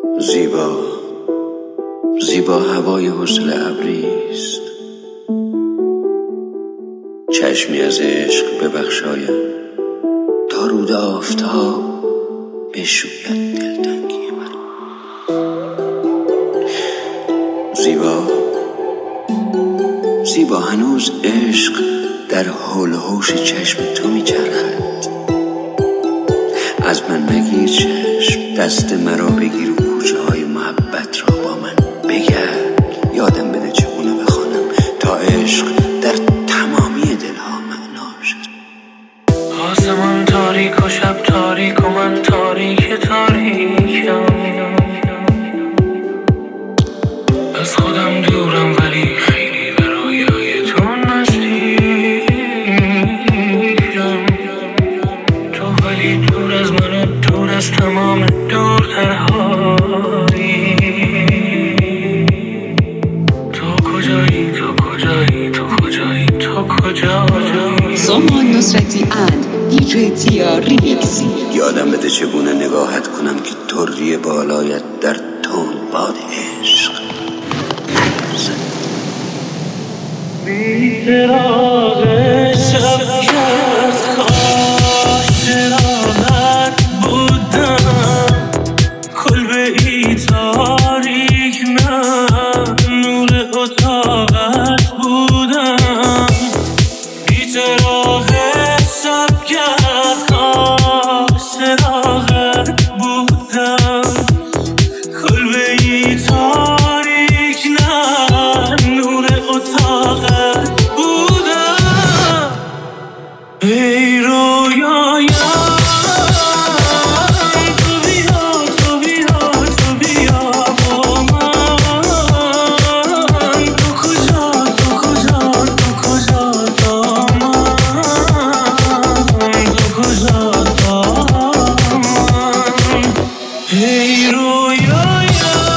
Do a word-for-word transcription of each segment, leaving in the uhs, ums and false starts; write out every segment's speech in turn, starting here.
زیبا زیبا هوای حوصله ابریست، چشمی از عشق ببخشایم تا رود آفتاب بشوید دلتنگی من. زیبا زیبا هنوز عشق در حول و حوش چشم تو میچرخد. از من بگیر چشم، دست مرا بگیر و کوچه های محبت را با من بگرد. یادم بده چگونه بخوانم تا عشق در تمامی دلها معنا شد. آسمان تاریک و شب تاریک و من تاریک تاریکم، از خودم دورم ولی خیلی برای تو نزدیکم. تو ولی دور از من و دور از تمام دورترهایی. تو کجایی تو کجایی تو کجایی تو کجایی؟ سامان نصرتی اند دی جی تیا ریمیکس. یادم بده چگونه نگاهت کنم که طری بالایت در تند باد عشق نرزد. بی چراغ شب کرد کاش چراغت بودم، کلبه ای تاریک نه نور اتاقت بودم. بی چراغ شب کرد کاش چراغت بودم، کلبه ای تاریک نه نور اتاقت بودم. ای رویایم تو بیا تو بیا تو بیا با من. تو کجا تو کجا تو کجا تا من، تو کجا تا من. ای رویایم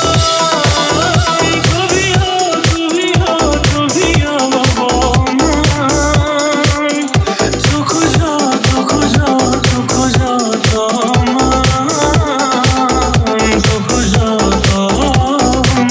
تو بیا تو بیا تو بیا با من. تو کجا تو کجا تو کجا تا من، تو کجا تا من.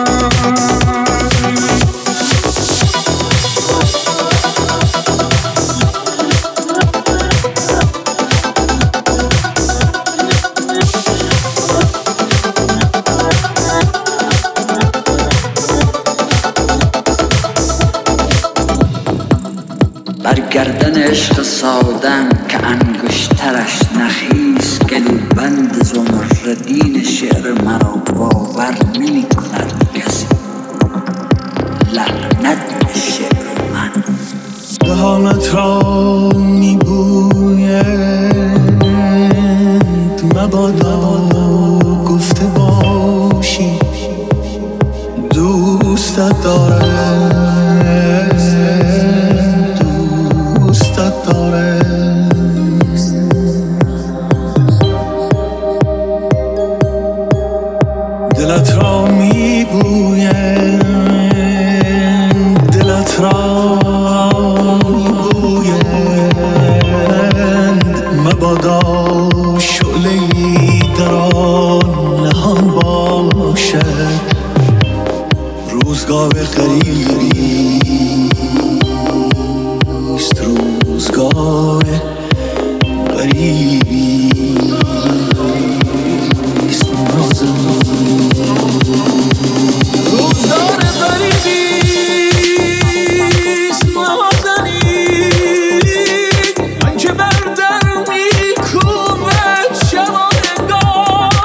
بر گردن عشق سادم که انگشترش نخیز، گلوبند زمردین شعر مرا باور نمی کند کسی. لعنت به شعر من. دهانت را می بویند مبادا گفته باشی دوستت دارم، دوستت دارم. دلت را می بویند دلت را می بویند مبادا شعله‌ای در آن نهان باشد. روزگار غریبی است، روزگار غریبی است نازم. روزگار غریبی است نازنین، من که بر در میکوبد شبانگاه.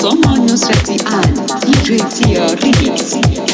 Soma Nusrati and D J Tia Remix.